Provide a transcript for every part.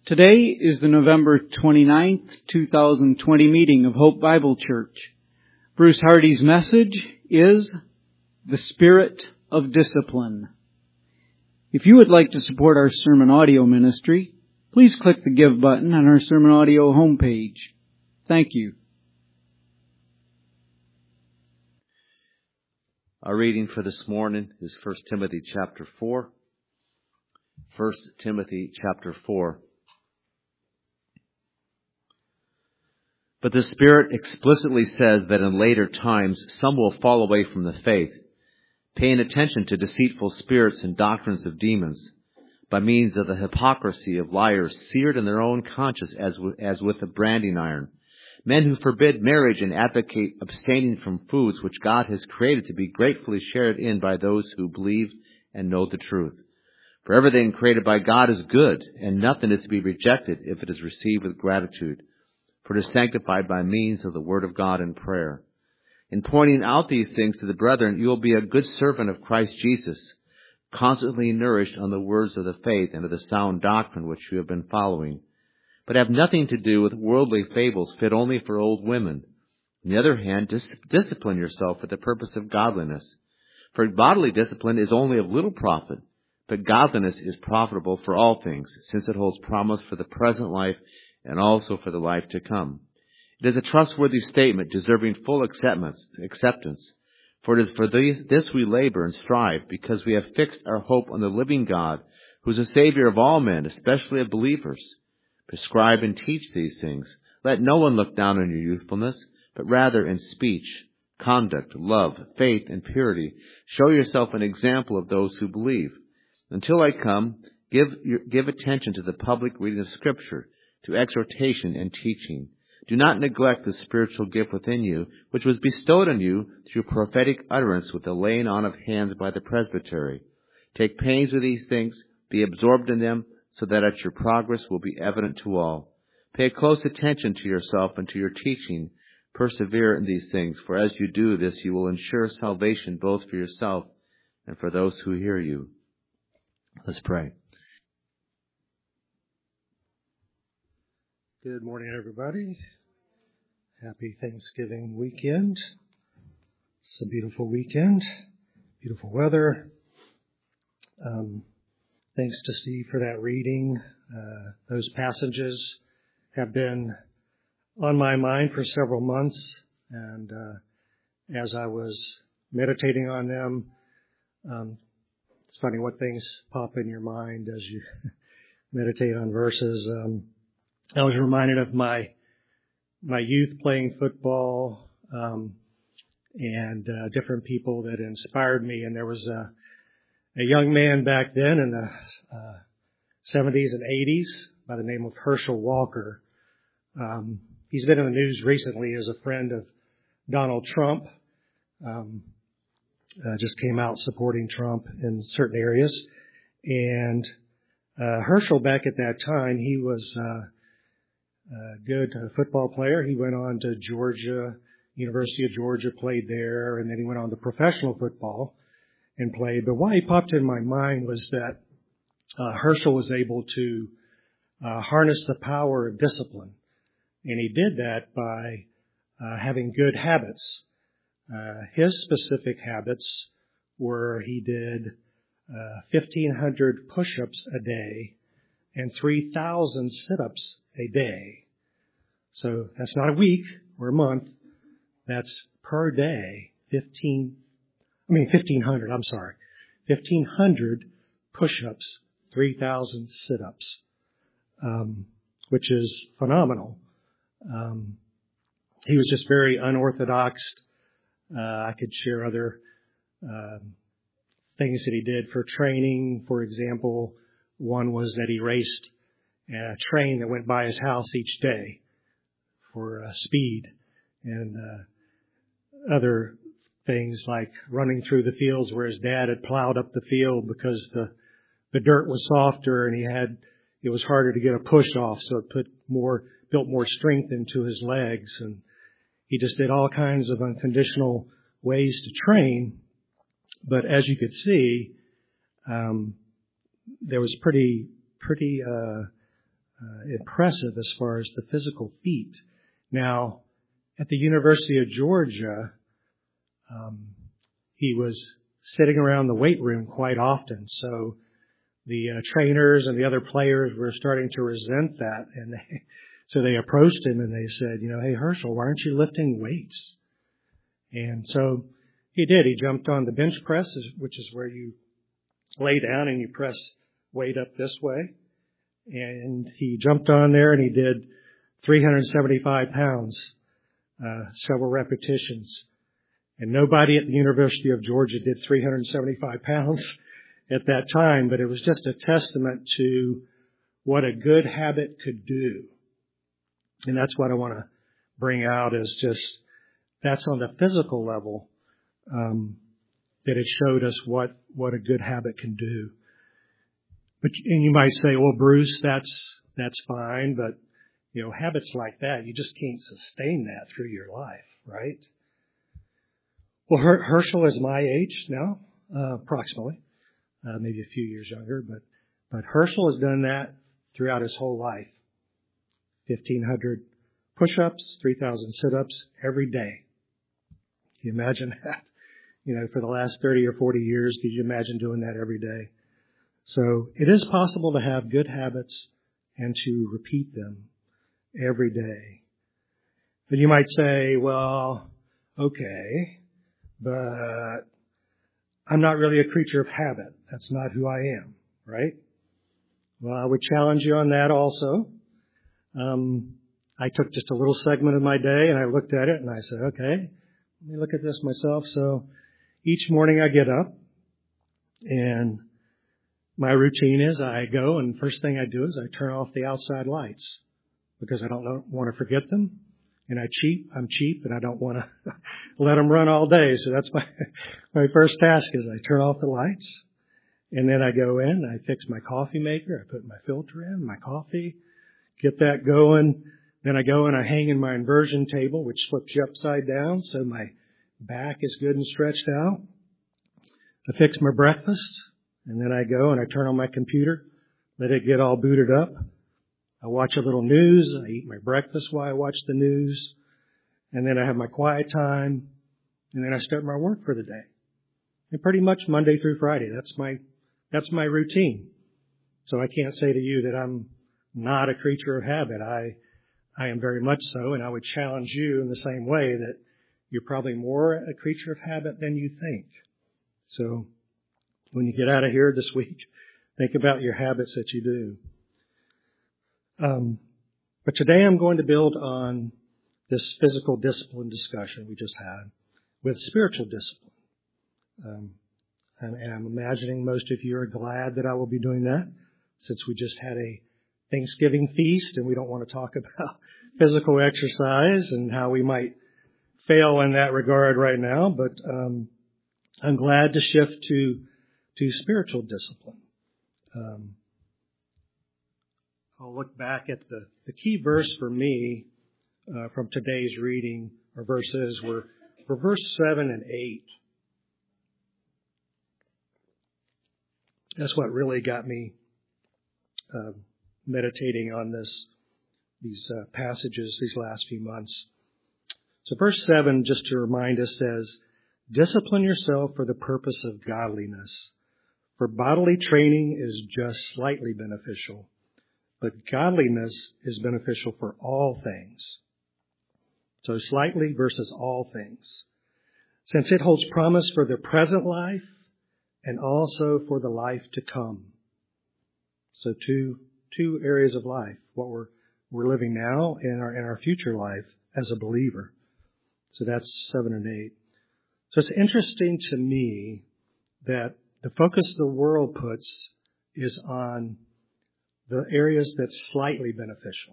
Today is the November 29th, 2020 meeting of Hope Bible Church. Bruce Hardy's message is The Spirit of Discipline. If you would like to support our sermon audio ministry, please click the Give button on our sermon audio homepage. Thank you. Our reading for this morning is 1 Timothy chapter 4. 1 Timothy chapter 4. But the Spirit explicitly says that in later times some will fall away from the faith, paying attention to deceitful spirits and doctrines of demons, by means of the hypocrisy of liars seared in their own conscience as with a branding iron, men who forbid marriage and advocate abstaining from foods which God has created to be gratefully shared in by those who believe and know the truth. For everything created by God is good, and nothing is to be rejected if it is received with gratitude, for it is sanctified by means of the word of God and prayer. In pointing out these things to the brethren, you will be a good servant of Christ Jesus, constantly nourished on the words of the faith and of the sound doctrine which you have been following. But have nothing to do with worldly fables fit only for old women. On the other hand, discipline yourself for the purpose of godliness. For bodily discipline is only of little profit, but godliness is profitable for all things, since it holds promise for the present life and also for the life to come. It is a trustworthy statement, deserving full acceptance. For it is for this we labor and strive, because we have fixed our hope on the living God, who is the Savior of all men, especially of believers. Prescribe and teach these things. Let no one look down on your youthfulness, but rather in speech, conduct, love, faith, and purity, show yourself an example of those who believe. Until I come, give attention to the public reading of Scripture, to exhortation and teaching. Do not neglect the spiritual gift within you, which was bestowed on you through prophetic utterance with the laying on of hands by the presbytery. Take pains with these things, be absorbed in them, so that at your progress will be evident to all. Pay close attention to yourself and to your teaching. Persevere in these things, for as you do this, you will ensure salvation both for yourself and for those who hear you. Let's pray. Good morning, everybody. Happy Thanksgiving weekend. It's a beautiful weekend, beautiful weather. Thanks to Steve for that reading. Those passages have been on my mind for several months, and as I was meditating on them, it's funny what things pop in your mind as you meditate on verses. I was reminded of my youth playing football, and different people that inspired me. And there was a young man back then in the 70s and 80s by the name of Herschel Walker. He's been in the news recently as a friend of Donald Trump. Just came out supporting Trump in certain areas. And Herschel, back at that time, he was a good football player. He went on to Georgia, University of Georgia, played there, and then he went on to professional football and played. But why he popped in my mind was that Herschel was able to harness the power of discipline. And he did that by having good habits. His specific habits were he did 1,500 push-ups a day and 3,000 sit-ups a day. So that's not a week or a month. That's per day. 1,500, 1,500 push-ups, 3,000 sit-ups, which is phenomenal. He was just very unorthodox. I could share other things that he did for training. For example, one was that he raced a train that went by his house each day for speed, and other things like running through the fields where his dad had plowed up the field because the dirt was softer and it was harder to get a push off, so it built more strength into his legs. And he just did all kinds of unconditional ways to train. But as you could see, there was pretty impressive as far as the physical feat. Now, at the University of Georgia, he was sitting around the weight room quite often. So the trainers and the other players were starting to resent that. And so they approached him and they said, hey, Herschel, why aren't you lifting weights? And so he did. He jumped on the bench press, which is where you lay down and you press weight up this way. And he jumped on there and he did 375 pounds, several repetitions. And nobody at the University of Georgia did 375 pounds at that time, but it was just a testament to what a good habit could do. And that's what I want to bring out is just, that's on the physical level, that it showed us what a good habit can do. And you might say, well, Bruce, that's fine, but, habits like that, you just can't sustain that through your life, right? Well, Herschel is my age now, approximately, maybe a few years younger, but Herschel has done that throughout his whole life. 1,500 push-ups, 3,000 sit-ups every day. Can you imagine that? For the last 30 or 40 years, could you imagine doing that every day? So it is possible to have good habits and to repeat them every day. But you might say, well, okay, but I'm not really a creature of habit. That's not who I am, right? Well, I would challenge you on that also. I took just a little segment of my day and I looked at it and I said, okay, let me look at this myself. So each morning I get up and my routine is I go and first thing I do is I turn off the outside lights because I don't want to forget them. And I'm cheap and I don't want to let them run all day. So that's my first task is I turn off the lights and then I go in, I fix my coffee maker, I put my filter in, my coffee, get that going. Then I go and I hang in my inversion table, which flips you upside down so my back is good and stretched out. I fix my breakfast and then I go and I turn on my computer, let it get all booted up. I watch a little news. I eat my breakfast while I watch the news. And then I have my quiet time. And then I start my work for the day. And pretty much Monday through Friday. That's my routine. So I can't say to you that I'm not a creature of habit. I am very much so. And I would challenge you in the same way that you're probably more a creature of habit than you think. So when you get out of here this week, think about your habits that you do. But today I'm going to build on this physical discipline discussion we just had with spiritual discipline. And I'm imagining most of you are glad that I will be doing that since we just had a Thanksgiving feast and we don't want to talk about physical exercise and how we might fail in that regard right now. But I'm glad to shift to spiritual discipline. I'll look back at the key verse for me from today's reading, or verses, were verse 7 and 8. That's what really got me meditating on these passages these last few months. So verse 7, just to remind us, says, "Discipline yourself for the purpose of godliness, for bodily training is just slightly beneficial, but godliness is beneficial for all things." So slightly versus all things. Since it holds promise for the present life and also for the life to come. So two areas of life, what we're living now and our future life as a believer. So that's 7 and 8. So it's interesting to me that the focus the world puts is on the areas that's slightly beneficial.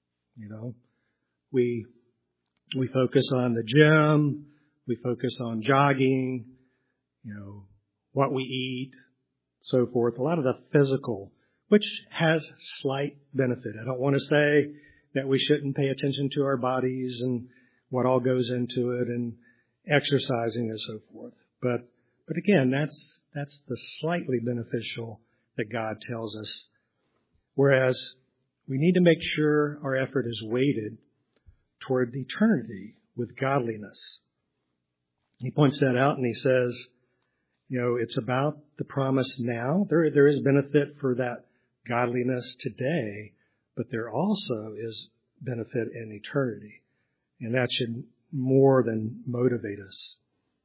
We focus on the gym, we focus on jogging, what we eat, so forth. A lot of the physical, which has slight benefit. I don't want to say that we shouldn't pay attention to our bodies and what all goes into it and exercising and so forth. But again, that's the slightly beneficial that God tells us. Whereas we need to make sure our effort is weighted toward eternity with godliness. He points that out and he says, it's about the promise now. There is benefit for that godliness today, but there also is benefit in eternity. And that should more than motivate us.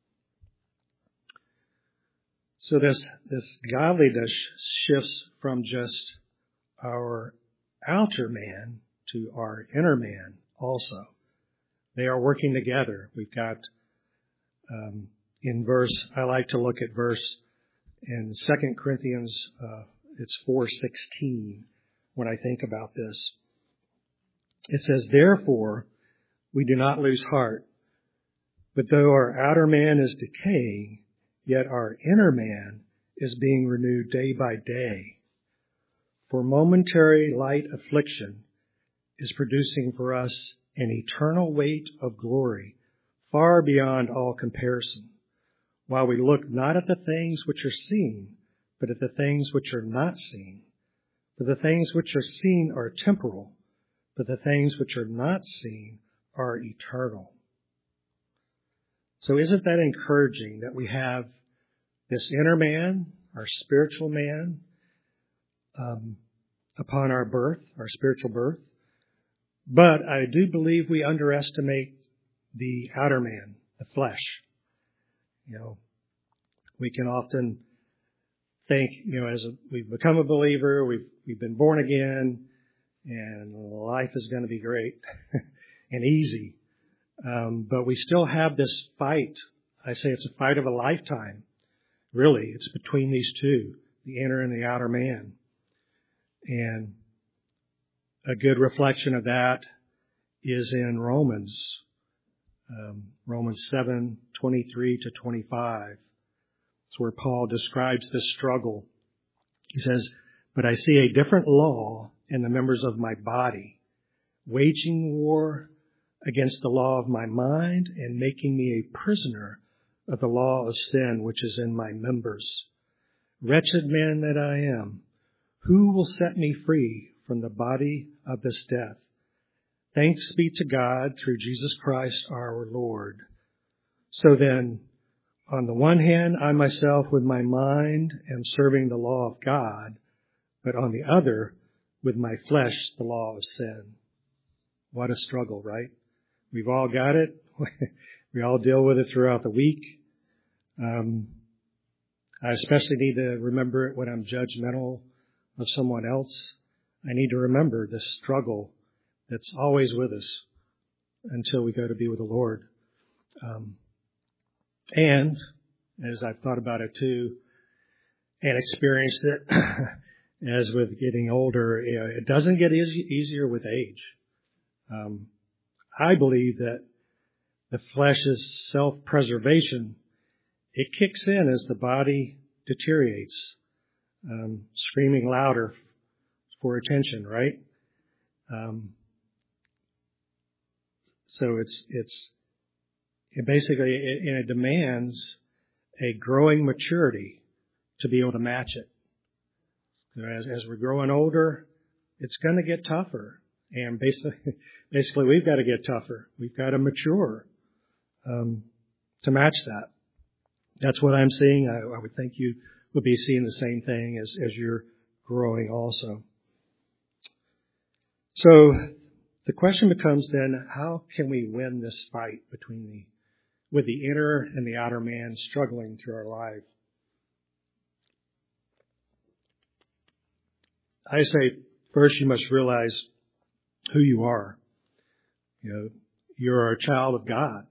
So this godliness shifts from just our outer man to our inner man also. They are working together. We've got in verse, I like to look at verse in 2 Corinthians, it's 4:16 when I think about this. It says, therefore, we do not lose heart, but though our outer man is decaying, yet our inner man is being renewed day by day. For momentary light affliction is producing for us an eternal weight of glory far beyond all comparison, while we look not at the things which are seen, but at the things which are not seen. For the things which are seen are temporal, but the things which are not seen are eternal. So isn't that encouraging that we have this inner man, our spiritual man, upon our birth, our spiritual birth? But I do believe we underestimate the outer man, the flesh. We can often think, as we've become a believer, we've been born again, and life is going to be great and easy. But we still have this fight. I say it's a fight of a lifetime. Really, it's between these two, the inner and the outer man. And a good reflection of that is in Romans 7:23-25. It's where Paul describes this struggle. He says, but I see a different law in the members of my body, waging war against the law of my mind and making me a prisoner of the law of sin which is in my members. Wretched man that I am, who will set me free from the body of this death? Thanks be to God through Jesus Christ our Lord. So then, on the one hand, I myself with my mind am serving the law of God, but on the other, with my flesh, the law of sin. What a struggle, right? We've all got it. We all deal with it throughout the week. I especially need to remember it when I'm judgmental of someone else. I need to remember this struggle that's always with us until we go to be with the Lord. And as I've thought about it too, and experienced it as with getting older, it doesn't get easier with age. I believe that the flesh's self-preservation, it kicks in as the body deteriorates, screaming louder for attention, right? So it basically demands a growing maturity to be able to match it. As we're growing older, it's going to get tougher, and basically we've got to get tougher. We've got to mature to match that. That's what I'm seeing. I would think you would be seeing the same thing as you're growing also. So the question becomes then, how can we win this fight with the inner and the outer man struggling through our life? I say, first you must realize who you are. You're a child of God.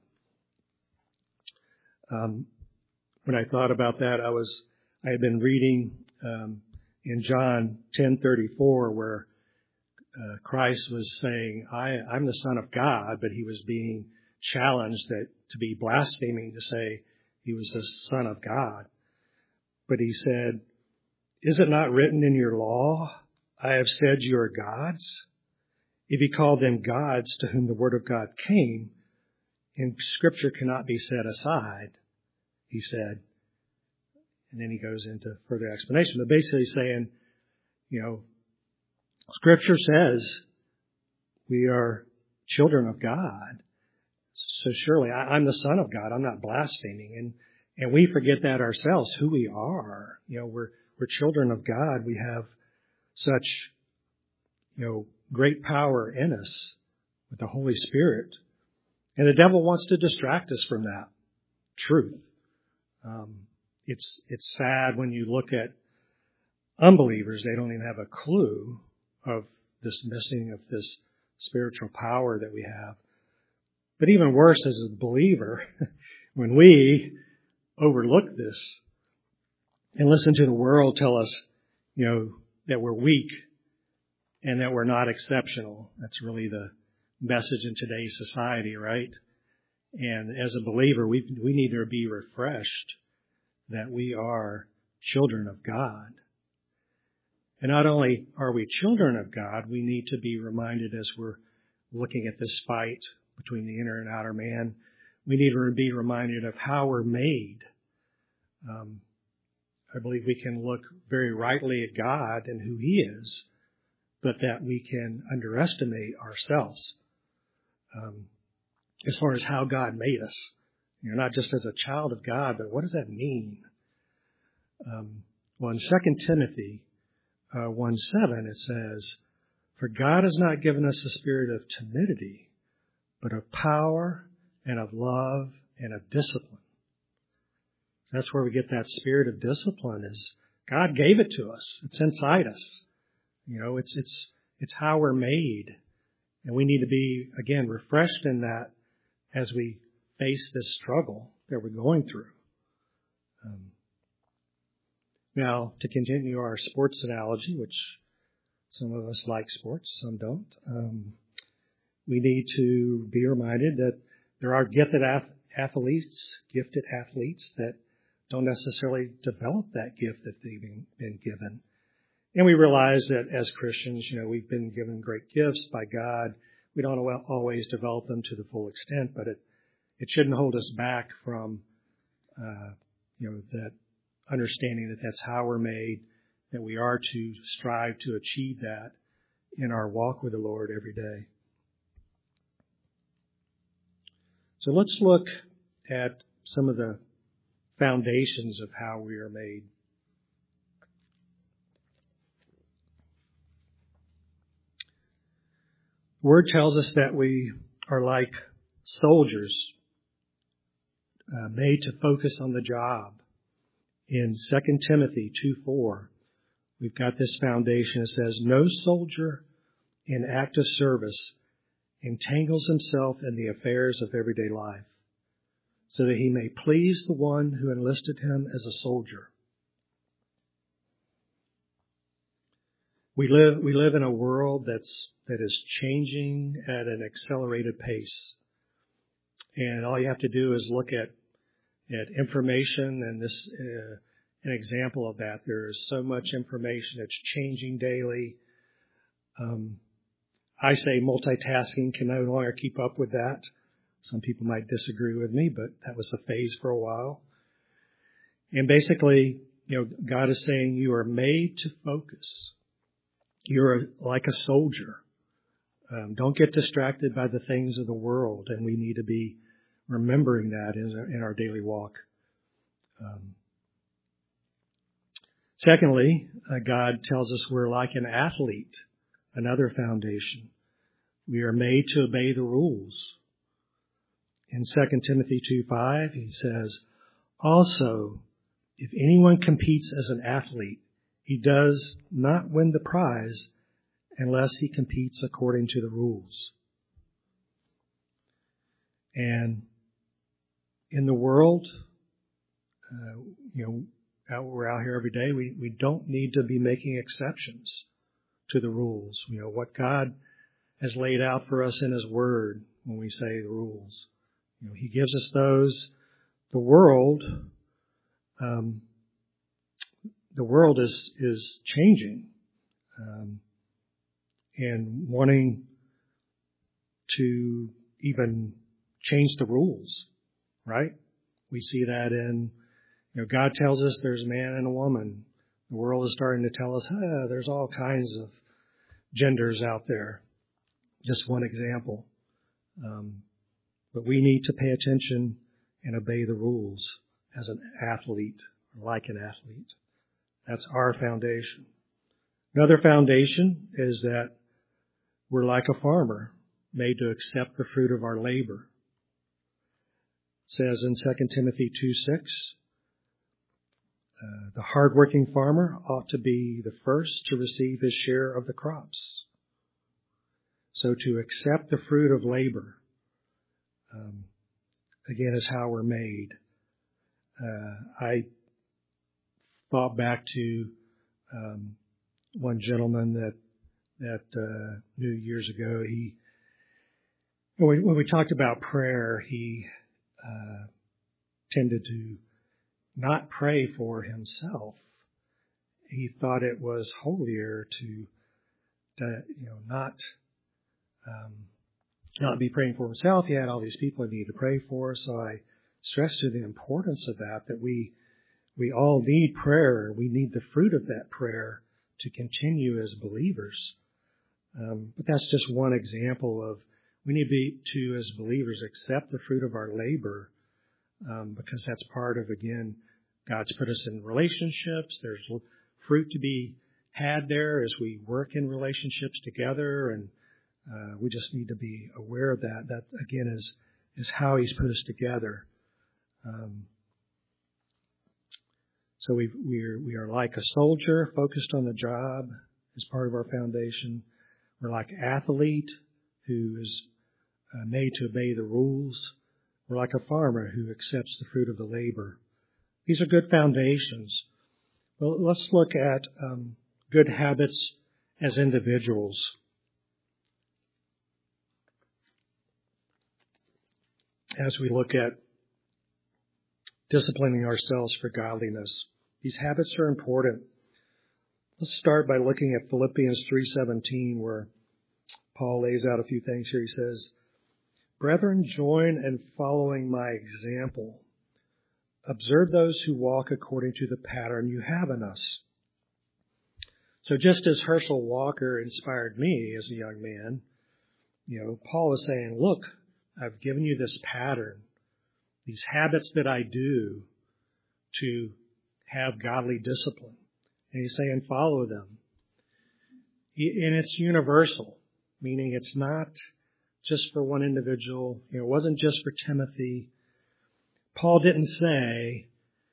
When I thought about that, I had been reading in John 10:34 where Christ was saying, I'm the Son of God, but he was being challenged to be blaspheming to say he was the Son of God. But he said, is it not written in your law, I have said you are gods? If he called them gods to whom the word of God came, and Scripture cannot be set aside, he said. And then he goes into further explanation. But basically saying, Scripture says we are children of God. So surely I'm the Son of God. I'm not blaspheming. And we forget that ourselves, who we are. We're children of God. We have such, great power in us with the Holy Spirit. And the devil wants to distract us from that truth. It's sad when you look at unbelievers. They don't even have a clue of this missing of this spiritual power that we have. But even worse as a believer, when we overlook this and listen to the world tell us, that we're weak and that we're not exceptional. That's really the message in today's society, right? And as a believer, we need to be refreshed that we are children of God. And not only are we children of God, we need to be reminded as we're looking at this fight between the inner and outer man, we need to be reminded of how we're made. I believe we can look very rightly at God and who He is, but that we can underestimate ourselves as far as how God made us. Not just as a child of God, but what does that mean? Well, in 2 Timothy 1:7, it says, "For God has not given us a spirit of timidity, but of power and of love and of discipline." That's where we get that spirit of discipline. Is God gave it to us. It's inside us. It's how we're made. And we need to be, again, refreshed in that as we face this struggle that we're going through. Now, to continue our sports analogy, which some of us like sports, some don't, we need to be reminded that there are gifted athletes that don't necessarily develop that gift that they've been given. And we realize that as Christians, we've been given great gifts by God. We don't always develop them to the full extent, but it shouldn't hold us back from, that understanding that that's how we're made, that we are to strive to achieve that in our walk with the Lord every day. So let's look at some of the foundations of how we are made. The Word tells us that we are like soldiers made to focus on the job. In 2 Timothy 2:4, we've got this foundation. It says, "No soldier in active service entangles himself in the affairs of everyday life, so that he may please the one who enlisted him as a soldier." We live in a world that is changing at an accelerated pace. And all you have to do is look at information, and this an example of that. There is so much information that's changing daily. I say multitasking can no longer keep up with that. Some people might disagree with me, but that was a phase for a while. And basically, God is saying you are made to focus. You're like a soldier. Don't get distracted by the things of the world, and we need to be remembering that in our daily walk. Secondly, God tells us we're like an athlete, another foundation. We are made to obey the rules. In 2 Timothy 2:5, he says, "Also, if anyone competes as an athlete, he does not win the prize unless he competes according to the rules." And in the world, we're out here every day. We don't need to be making exceptions to the rules. What God has laid out for us in His Word when we say the rules. He gives us those. The world is changing and wanting to even change the rules, right? We see that in, God tells us there's a man and a woman. The world is starting to tell us, there's all kinds of genders out there. Just one example. But we need to pay attention and obey the rules as an athlete, like an athlete. That's our foundation. Another foundation is that we're like a farmer, made to accept the fruit of our labor. It says in 2 Timothy 2:6, the hardworking farmer ought to be the first to receive his share of the crops. So to accept the fruit of labor, again, is how we're made. I thought back to one gentleman that knew years ago. When we talked about prayer, he tended to not pray for himself. He thought it was holier to not be praying for himself. He had all these people he needed to pray for. So I stressed to the importance of that we all need prayer. We need the fruit of that prayer to continue as believers. But that's just one example of we need to, as believers, accept the fruit of our labor, because that's part of, again, God's put us in relationships. There's fruit to be had there as we work in relationships together, and we just need to be aware of that. That, again, is how He's put us together. So we are like a soldier focused on the job as part of our foundation. We're like an athlete who is made to obey the rules. We're like a farmer who accepts the fruit of the labor. These are good foundations. Well, let's look at good habits as individuals. As we look at disciplining ourselves for godliness, these habits are important. Let's start by looking at Philippians 3:17, where Paul lays out a few things here. He says, "Brethren, join in following my example. Observe those who walk according to the pattern you have in us." So just as Herschel Walker inspired me as a young man, Paul is saying, look, I've given you this pattern, these habits that I do to have godly discipline. And he's saying, follow them. And it's universal, meaning it's not just for one individual. It wasn't just for Timothy. Paul didn't say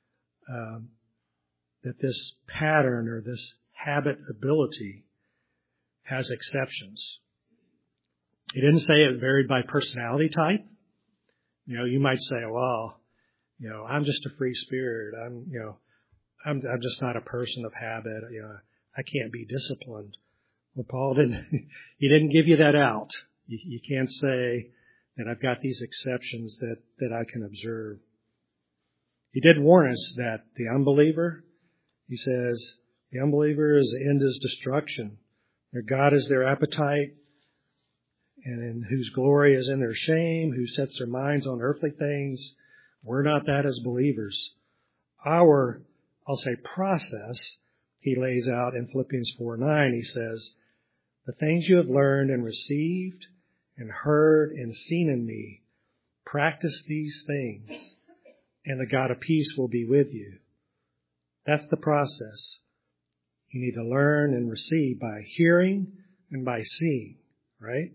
that this pattern or this habit ability has exceptions. He didn't say it varied by personality type. You might say, well, I'm just a free spirit. I'm just not a person of habit. I can't be disciplined. Well, Paul he didn't give you that out. You can't say that I've got these exceptions that I can observe. He did warn us that the unbeliever, he says, the unbeliever's end is destruction. Their God is their appetite, and in whose glory is in their shame, who sets their minds on earthly things. We're not that as believers. Our, process, he lays out in Philippians 4:9. He says, the things you have learned and received and heard and seen in me, practice these things, and the God of peace will be with you. That's the process. You need to learn and receive by hearing and by seeing, right?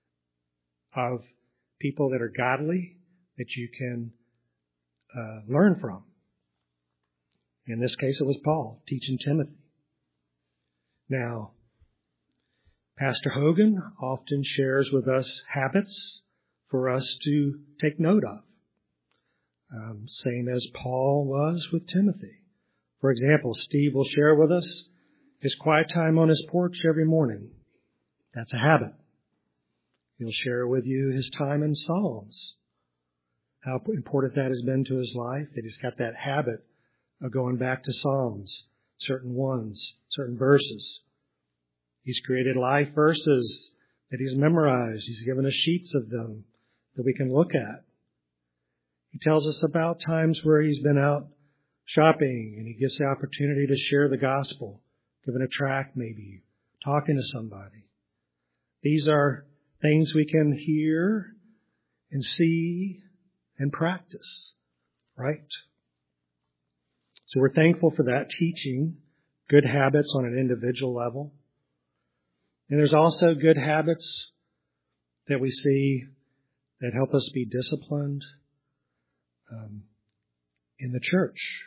Of people that are godly that you can learn from. In this case, it was Paul teaching Timothy. Now, Pastor Hogan often shares with us habits for us to take note of, same as Paul was with Timothy. For example, Steve will share with us his quiet time on his porch every morning. That's a habit. He'll share with you his time in Psalms, how important that has been to his life, that he's got that habit of going back to Psalms, certain ones, certain verses. He's created life verses that he's memorized. He's given us sheets of them that we can look at. He tells us about times where he's been out shopping and he gets the opportunity to share the gospel, giving a tract maybe, talking to somebody. These are things we can hear and see and practice, right? So we're thankful for that teaching, good habits on an individual level. And there's also good habits that we see that help us be disciplined in the church.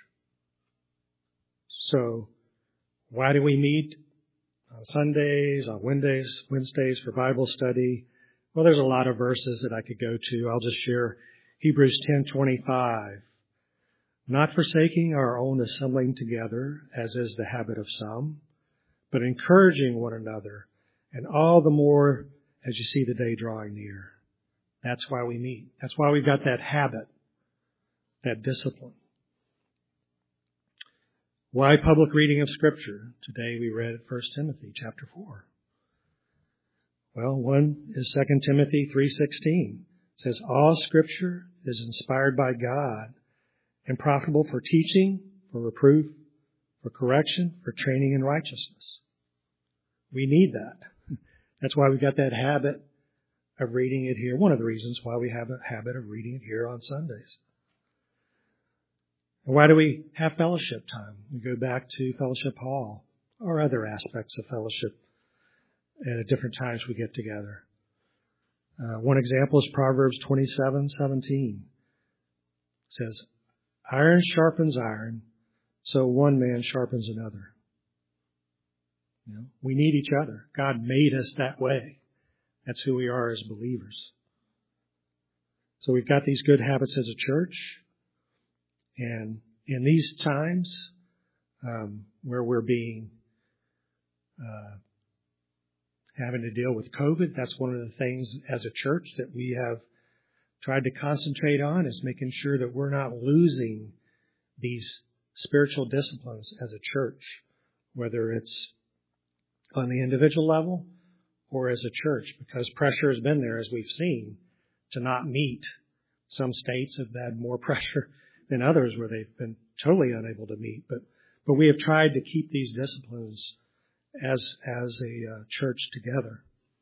So why do we meet on Sundays, on Wednesdays for Bible study? Well, there's a lot of verses that I could go to. I'll just share Hebrews 10:25. Not forsaking our own assembling together, as is the habit of some, but encouraging one another, and all the more as you see the day drawing near. That's why we meet. That's why we've got that habit, that discipline. Why public reading of Scripture? Today we read 1 Timothy chapter 4. Well, one is 2 Timothy 3:16. It says, all Scripture is inspired by God and profitable for teaching, for reproof, for correction, for training in righteousness. We need that. That's why we got that habit of reading it here. One of the reasons why we have a habit of reading it here on Sundays. And why do we have fellowship time? We go back to fellowship hall or other aspects of fellowship at different times we get together. One example is Proverbs 27:17. It says, iron sharpens iron, so one man sharpens another. You know, we need each other. God made us that way. That's who we are as believers. So we've got these good habits as a church. And in these times where we're being having to deal with COVID, that's one of the things as a church that we have tried to concentrate on, is making sure that we're not losing these spiritual disciplines as a church, whether it's on the individual level or as a church, because pressure has been there, as we've seen, to not meet. Some states have had more pressure than others where they've been totally unable to meet. But we have tried to keep these disciplines as a church together.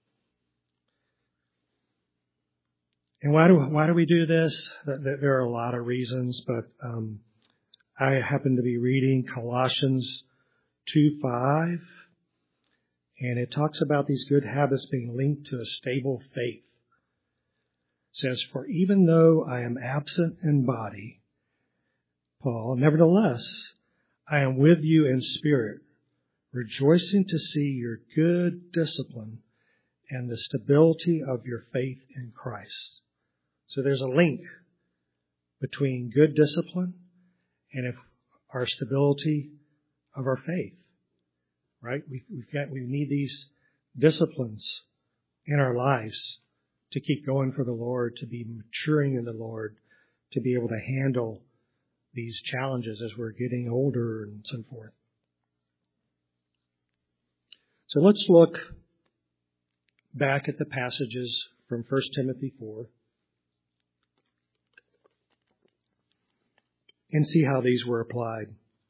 And why do we do this? There are a lot of reasons, but I happen to be reading Colossians 2:5, and it talks about these good habits being linked to a stable faith. It says, for even though I am absent in body, Paul, nevertheless, I am with you in spirit, rejoicing to see your good discipline and the stability of your faith in Christ. So there's a link between good discipline and our stability of our faith, right? We need these disciplines in our lives to keep going for the Lord, to be maturing in the Lord, to be able to handle these challenges as we're getting older and so forth. So let's look back at the passages from 1 Timothy 4 and see how these were applied.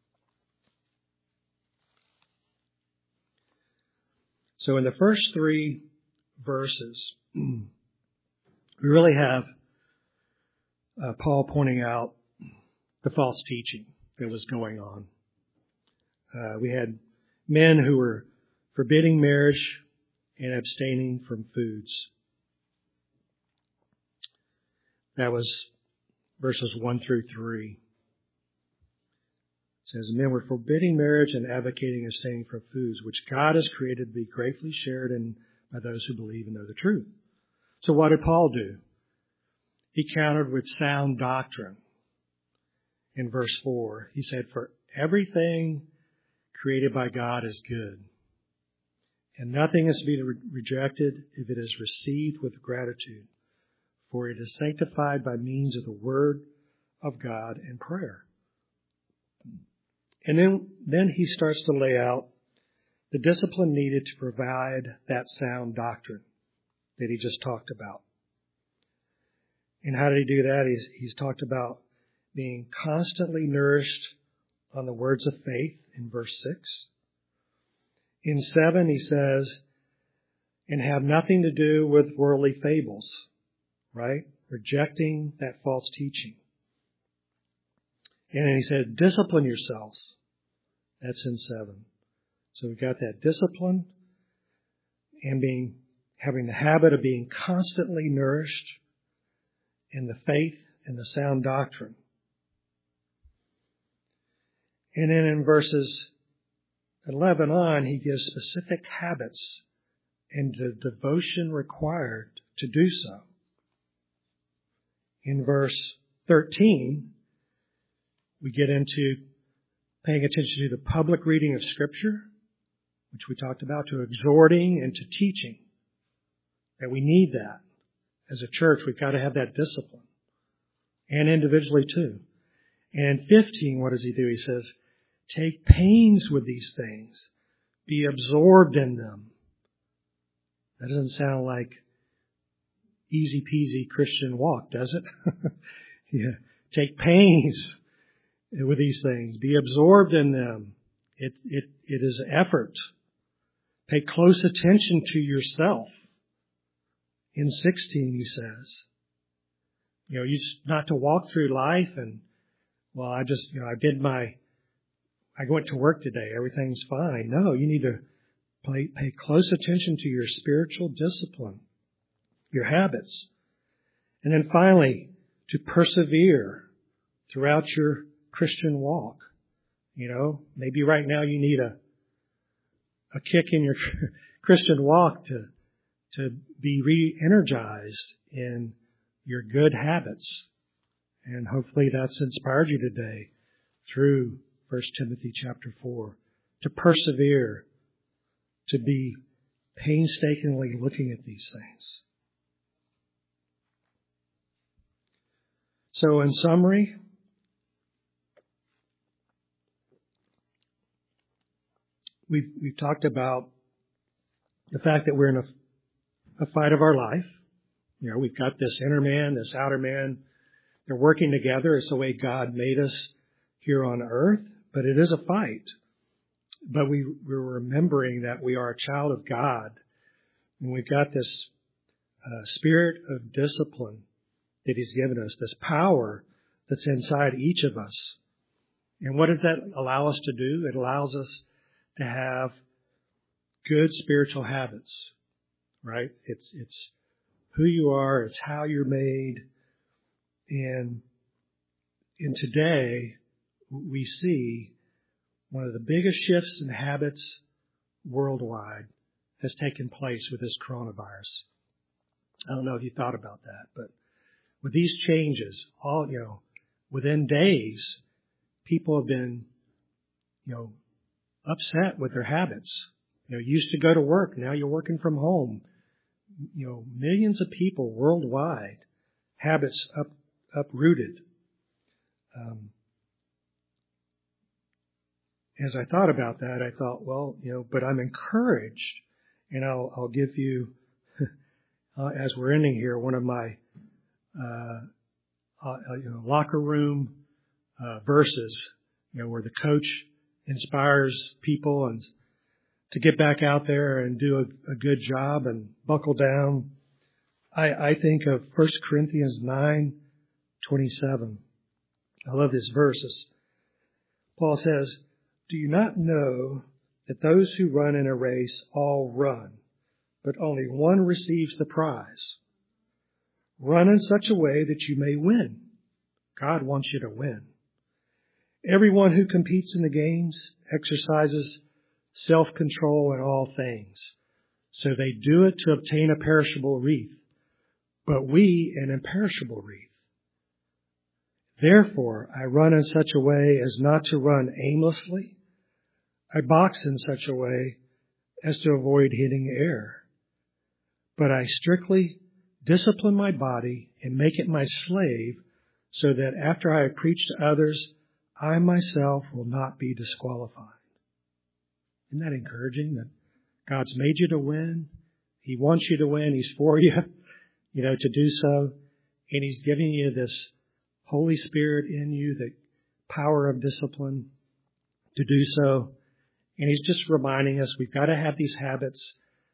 So in the first 3 verses, we really have Paul pointing out the false teaching that was going on. We had men who were forbidding marriage and abstaining from foods. That was verses 1 through 3. It says, men were forbidding marriage and advocating abstaining from foods, which God has created to be gratefully shared in by those who believe and know the truth. So what did Paul do? He countered with sound doctrine. In verse 4, he said, for everything created by God is good, and nothing is to be rejected if it is received with gratitude, for it is sanctified by means of the word of God and prayer. And then he starts to lay out the discipline needed to provide that sound doctrine that he just talked about. And how did he do that? He's talked about being constantly nourished on the words of faith in verse 6. In 7, he says, and have nothing to do with worldly fables, right? Rejecting that false teaching. And then he said, discipline yourselves. That's in 7. So we've got that discipline and having the habit of being constantly nourished in the faith and the sound doctrine. And then in verses 11 on, he gives specific habits and the devotion required to do so. In verse 13, we get into paying attention to the public reading of Scripture, which we talked about, to exhorting and to teaching. That we need that. As a church, we've got to have that discipline. And individually too. And in 15, what does he do? He says, take pains with these things. Be absorbed in them. That doesn't sound like easy peasy Christian walk, does it? Yeah. Take pains with these things. Be absorbed in them. It is effort. Pay close attention to yourself. In 16, he says, you not to walk through life and, well, I went to work today. Everything's fine. No, you need to pay close attention to your spiritual discipline, your habits. And then finally, to persevere throughout your Christian walk. Maybe right now you need a kick in your Christian walk to be re-energized in your good habits. And hopefully that's inspired you today through 1 Timothy chapter 4 to persevere, to be painstakingly looking at these things. So in summary, we've talked about the fact that we're in a fight of our life. We've got this inner man, this outer man. They're working together. It's the way God made us here on earth. But it is a fight. But we're remembering that we are a child of God. And we've got this spirit of discipline that He's given us, this power that's inside each of us. And what does that allow us to do? It allows us to have good spiritual habits, right? It's who you are, it's how you're made. And today, we see one of the biggest shifts in habits worldwide has taken place with this coronavirus. I don't know if you thought about that, but with these changes, within days, people have been, upset with their habits. Used to go to work, now you're working from home. Millions of people worldwide, habits uprooted. As I thought about that, I thought, but I'm encouraged, and I'll give you, as we're ending here, one of my locker room verses, where the coach inspires people and to get back out there and do a good job and buckle down. I think of 1 Corinthians 9:27. I love this verse. Paul says, do you not know that those who run in a race all run, but only one receives the prize? Run in such a way that you may win. God wants you to win. Everyone who competes in the games exercises self-control in all things. So they do it to obtain a perishable wreath, but we an imperishable wreath. Therefore, I run in such a way as not to run aimlessly. I box in such a way as to avoid hitting air. But I strictly discipline my body and make it my slave, so that after I have preached to others, I myself will not be disqualified. Isn't that encouraging that God's made you to win? He wants you to win. He's for you, to do so. And He's giving you this Holy Spirit in you, the power of discipline to do so. And He's just reminding us we've got to have these habits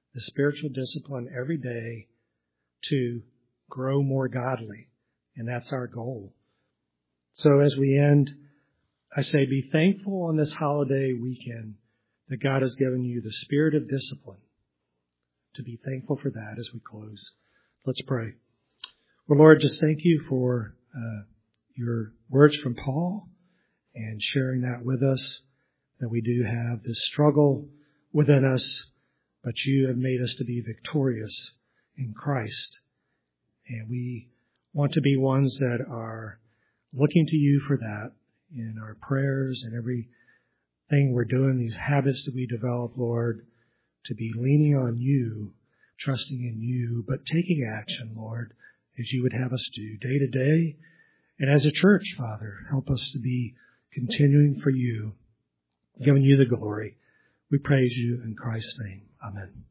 the spiritual discipline every day to grow more godly. And that's our goal. So as we end, I say be thankful on this holiday weekend that God has given you the spirit of discipline. To be thankful for that as we close. Let's pray. Well, Lord, just thank you for your words from Paul and sharing that with us, that we do have this struggle within us, but you have made us to be victorious in Christ. And we want to be ones that are looking to you for that in our prayers and everything we're doing, these habits that we develop, Lord, to be leaning on you, trusting in you, but taking action, Lord, as you would have us do day to day. And as a church, Father, help us to be continuing for you, giving you the glory. We praise you in Christ's name. Amen.